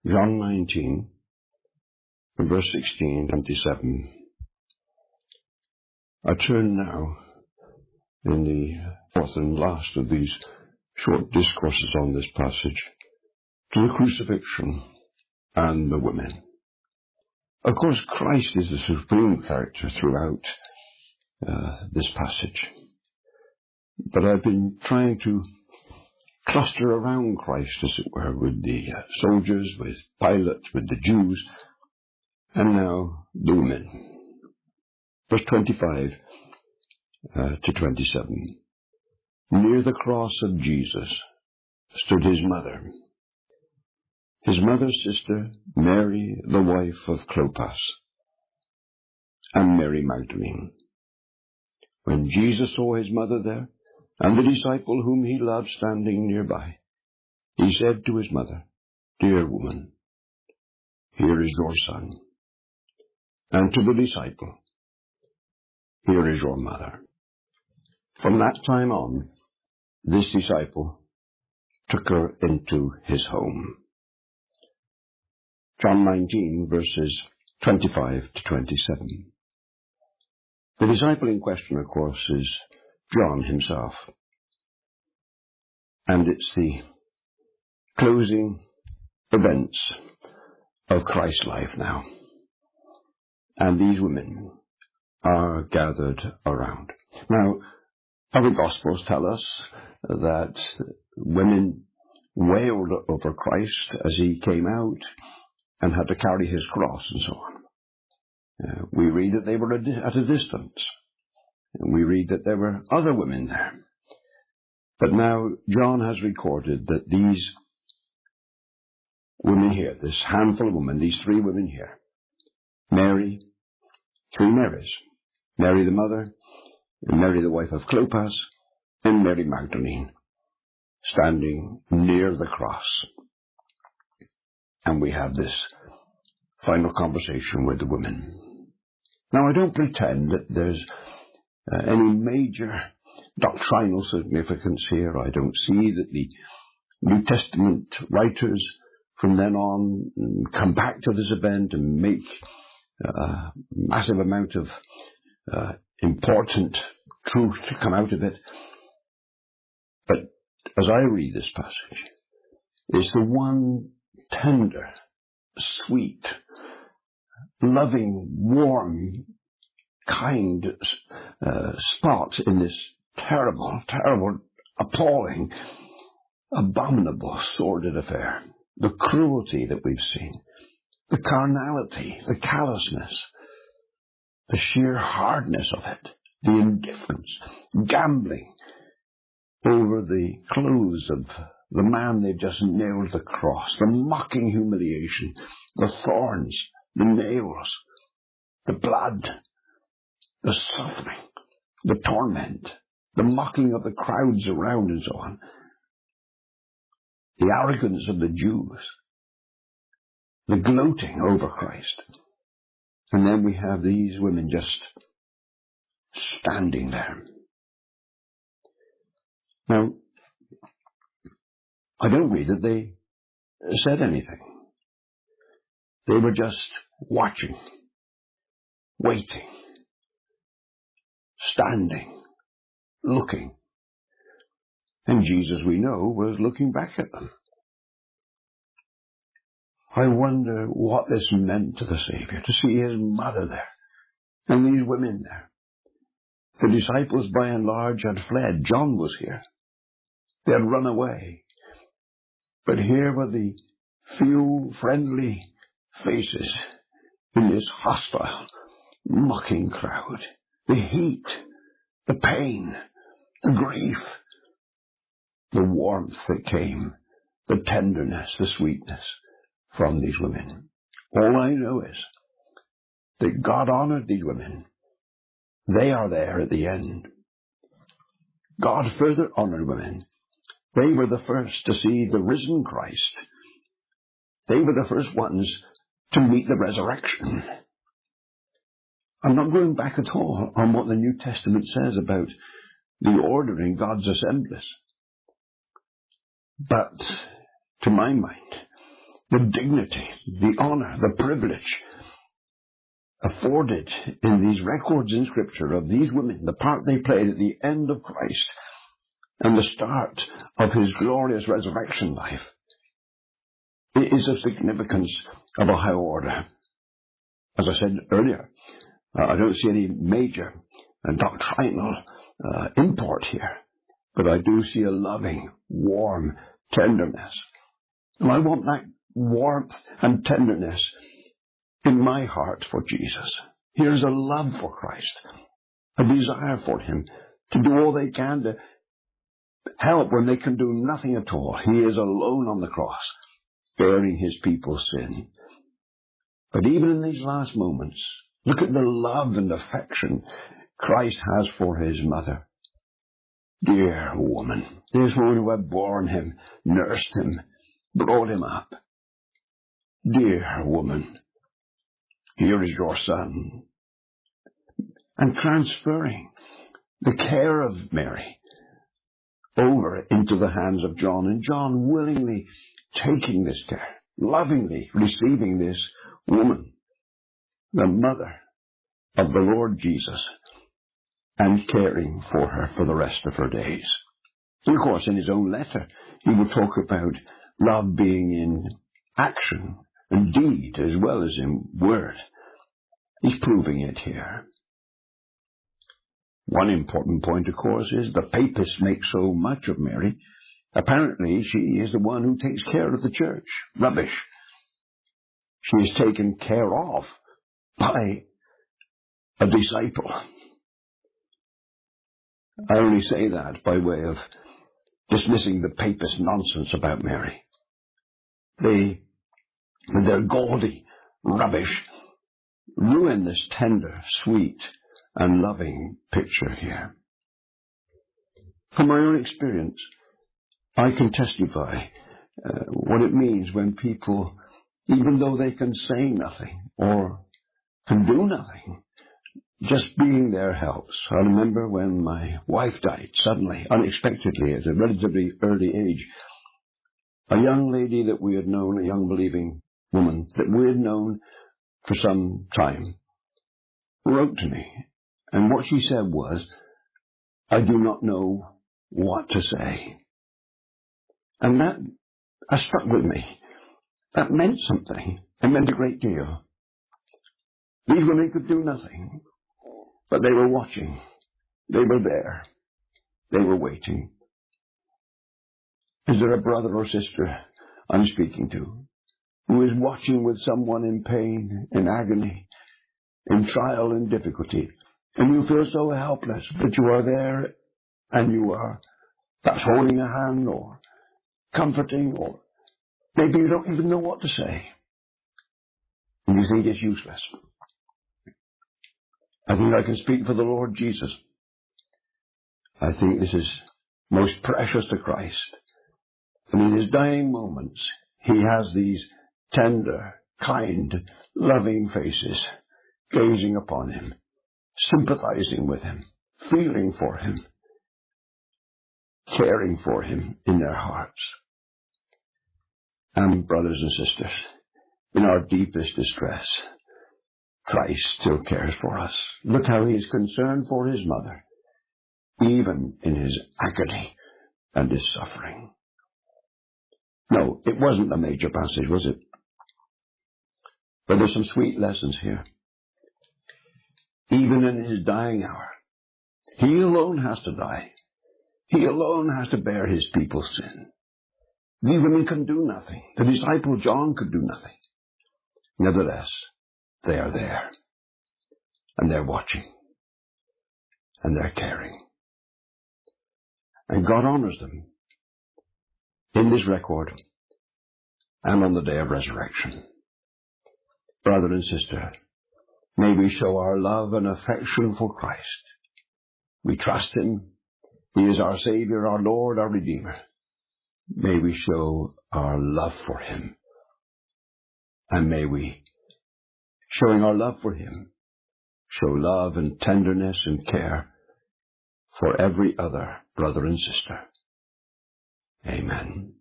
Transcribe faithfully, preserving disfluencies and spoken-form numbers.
John nineteen, verse sixteen, twenty-seven. I turn now, in the fourth and last of these short discourses on this passage, to the crucifixion and the women. Of course, Christ is the supreme character throughout uh, this passage. But I've been trying to cluster around Christ, as it were, with the uh, soldiers, with Pilate, with the Jews, and now the women. Verse twenty-five uh, to twenty-seven. Near the cross of Jesus stood his mother, his mother's sister, Mary, the wife of Clopas, and Mary Magdalene. When Jesus saw his mother there, and the disciple whom he loved standing nearby, he said to his mother, Dear woman, here is your son. And to the disciple, Here is your mother. From that time on, this disciple took her into his home. John nineteen, verses twenty-five to twenty-seven. The disciple in question, of course, is John himself. And it's the closing events of Christ's life now. And these women are gathered around. Now, other Gospels tell us that women wailed over Christ as he came out and had to carry his cross and so on. Uh, we read that they were at a distance. And we read that there were other women there. But now John has recorded that these women here, this handful of women, these three women here, Mary, three Marys, Mary the mother, Mary the wife of Clopas, and Mary Magdalene, standing near the cross. And we have this final conversation with the women. Now, I don't pretend that there's uh, any major doctrinal significance here. I don't see that the New Testament writers from then on come back to this event and make a massive amount of uh, important truth to come out of it. But as I read this passage, it's the one tender, sweet, loving, warm, kind uh, spot in this terrible, terrible, appalling, abominable, sordid affair. The cruelty that we've seen, the carnality, the callousness, the sheer hardness of it, the indifference, gambling over the clothes of the man they've just nailed to the cross, the mocking humiliation, the thorns, the nails, the blood, the suffering, the torment, the mocking of the crowds around and so on, the arrogance of the Jews, the gloating over Christ. And then we have these women just standing there. Now, I don't read that they said anything. They were just watching, waiting, standing, looking. And Jesus, we know, was looking back at them. I wonder what this meant to the Savior, to see his mother there, and these women there. The disciples, by and large, had fled. John was here. They had run away. But here were the few friendly faces in this hostile, mocking crowd. The heat, the pain, the grief, the warmth that came, the tenderness, the sweetness from these women. All I know is that God honored these women. They are there at the end. God further honored women. They were the first to see the risen Christ. They were the first ones to meet the resurrection. I'm not going back at all on what the New Testament says about the order in God's assemblies. But, to my mind, the dignity, the honor, the privilege afforded in these records in Scripture of these women, the part they played at the end of Christ and the start of his glorious resurrection life, it is of significance of a high order. As I said earlier, uh, I don't see any major uh, doctrinal uh, import here, but I do see a loving, warm tenderness. And I want that warmth and tenderness in my heart for Jesus. Here's a love for Christ, a desire for him to do all they can to help when they can do nothing at all. He is alone on the cross, bearing his people's sin. But even in these last moments, look at the love and affection Christ has for his mother. Dear woman, this woman who had borne him, nursed him, brought him up. Dear woman, here is your son. And transferring the care of Mary over into the hands of John, and John willingly taking this care, lovingly receiving this woman, the mother of the Lord Jesus, and caring for her for the rest of her days. And of course, in his own letter, he will talk about love being in action and deed as well as in word. He's proving it here. One important point, of course, is the papists make so much of Mary. Apparently, she is the one who takes care of the church. Rubbish. She is taken care of by a disciple. I only say that by way of dismissing the papist nonsense about Mary. They, with their gaudy rubbish, ruin this tender, sweet, and loving picture here. From my own experience, I can testify uh, what it means when people, even though they can say nothing or can do nothing, just being there helps. I remember when my wife died suddenly, unexpectedly, at a relatively early age. A young lady that we had known, a young believing woman that we had known for some time, wrote to me. And what she said was, I do not know what to say. And that, that stuck with me. That meant something. It meant a great deal. These women could do nothing, but they were watching. They were there. They were waiting. Is there a brother or sister I'm speaking to who is watching with someone in pain, in agony, in trial and difficulty, and you feel so helpless, but you are there and you are perhaps holding a hand or comforting, or maybe you don't even know what to say and you think it's useless? I think I can speak for the Lord Jesus. I think this is most precious to Christ. And in his dying moments, he has these tender, kind, loving faces gazing upon him, sympathizing with him, feeling for him, caring for him in their hearts. And brothers and sisters, in our deepest distress, Christ still cares for us. Look how he is concerned for his mother, even in his agony and his suffering. No, it wasn't a major passage, was it? But there's some sweet lessons here. Even in his dying hour, he alone has to die. He alone has to bear his people's sin. These women can do nothing. The disciple John could do nothing. Nevertheless, they are there. And they're watching. And they're caring. And God honors them in this record and on the day of resurrection. Brother and sister, may we show our love and affection for Christ. We trust him. He is our Savior, our Lord, our Redeemer. May we show our love for him. And may we, showing our love for him, show love and tenderness and care for every other brother and sister. Amen.